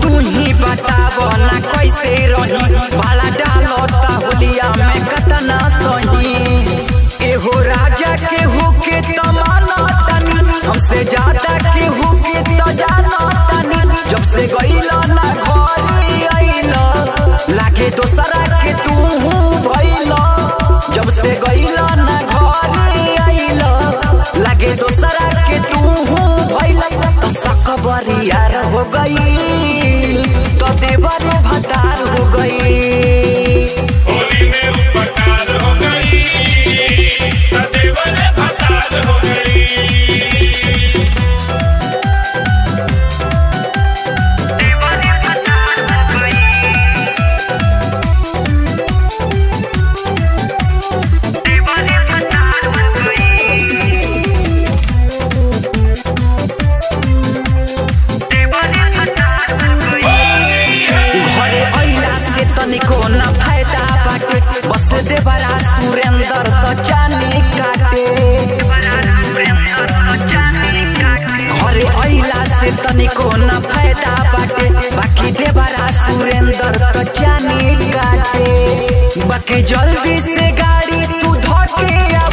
तू ही बताव ना कैसे रही भाला डालता होलिया में कतना सही। एहो राजा के होके तमाना तनी हमसे ज्यादा के होके तो जाना तनी। जब से गईला ना घरे आइला लागे दोसरा के तू भइला। जब से गईला ना घरे आइला लागे दोसरा के तू भइला। तो सकबरियार हो गई तो देवर भतार हो गई। होली में उपकार हो गई तो देवर भतार हो गई। तनिको न फायदा बाटे बस देवरा सुरेंद्र तो जानी काटे। घरे अइला से तनिको न फायदा बाटे बाकी देवरा सुरेंद्र तो जानी काटे। बाकी जल्दी से गाड़ी तू धके